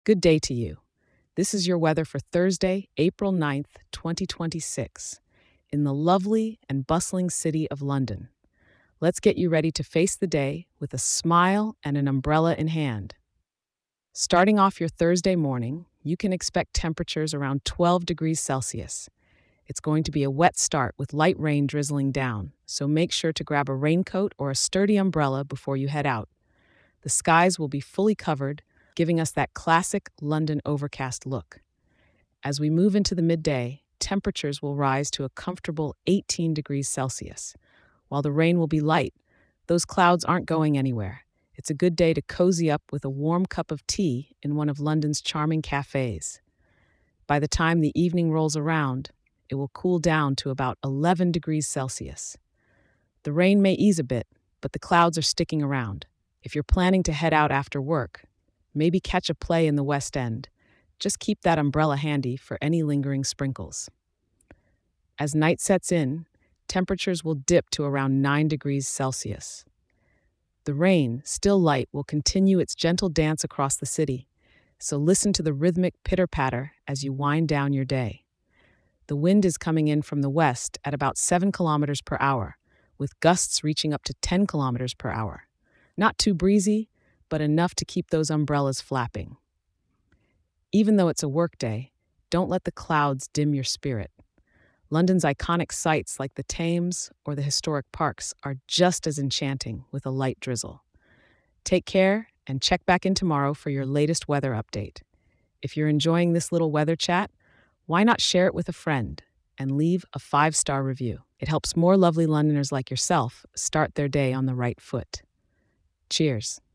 Good day to you. This is your weather for Thursday, April 9th, 2026, in the lovely and bustling city of London. Let's get you ready to face the day with a smile and an umbrella in hand. Starting off your Thursday morning, you can expect temperatures around 12 degrees Celsius. It's going to be a wet start with light rain drizzling down, so make sure to grab a raincoat or a sturdy umbrella before you head out. The skies will be fully covered, giving us that classic London overcast look. As we move into the midday, temperatures will rise to a comfortable 18 degrees Celsius. While the rain will be light, those clouds aren't going anywhere. It's a good day to cozy up with a warm cup of tea in one of London's charming cafes. By the time the evening rolls around, it will cool down to about 11 degrees Celsius. The rain may ease a bit, but the clouds are sticking around. If you're planning to head out after work, maybe catch a play in the West End. Just keep that umbrella handy for any lingering sprinkles. As night sets in, temperatures will dip to around 9 degrees Celsius. The rain, still light, will continue its gentle dance across the city, so listen to the rhythmic pitter-patter as you wind down your day. The wind is coming in from the west at about 7 kilometers per hour, with gusts reaching up to 10 kilometers per hour. Not too breezy, but enough to keep those umbrellas flapping. Even though it's a workday, don't let the clouds dim your spirit. London's iconic sights like the Thames or the historic parks are just as enchanting with a light drizzle. Take care and check back in tomorrow for your latest weather update. If you're enjoying this little weather chat, why not share it with a friend and leave a 5-star review? It helps more lovely Londoners like yourself start their day on the right foot. Cheers.